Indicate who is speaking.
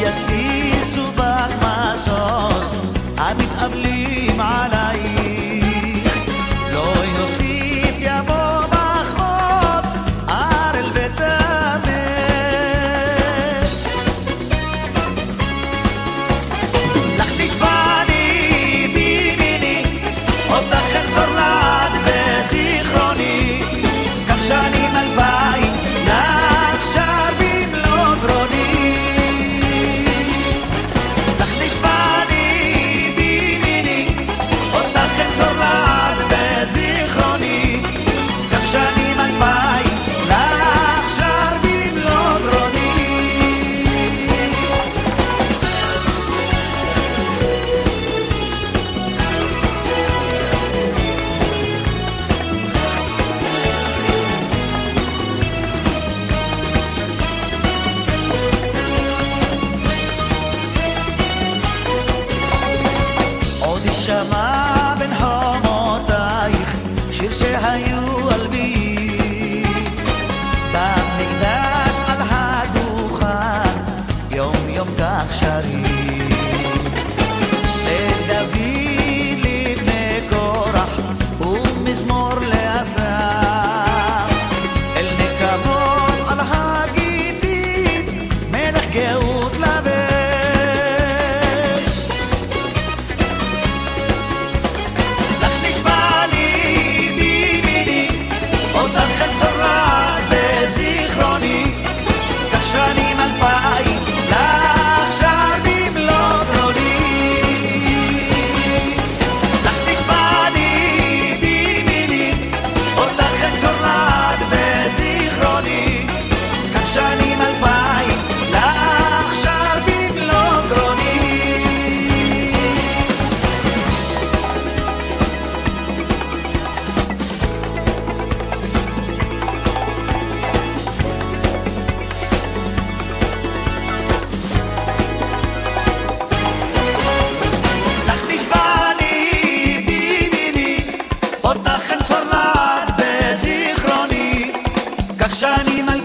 Speaker 1: יסיסו בך משוש המתאבלים עלייך, לא יוסיף יבוא בך עוד ערל ותמת. לך נשבעני בימיני, אותך אנצור לעד בזיכרוני, כך שנים אלפיים לך שר במלוא גרוני. לך נשבעני בימיני, אותך אנצור לעד בזיכרוני, כך שנים אלפיים לך שר במלוא גרוני. עוד יישמע בין חומותייך שיר שהיו על בי, דם נקדש על הדוכן, יום יום כך שרים. לדוד לבני קורח ומזמור לאסף, אל נקבות על הגיטין מלך גאות לבש. לך נשבעני בימיני, אותך אנצור לעד בזיכרוני, כך שנים אלפיים לך שר במלוא גרוני. לך נשבעני בימיני, אותך אנצור לעד בזיכרוני, כך שנים אלפיים לך שר במלוא גרוני. לך נשבעני בימיני, אותך אנצור לעד בזיכרוני, כך שנים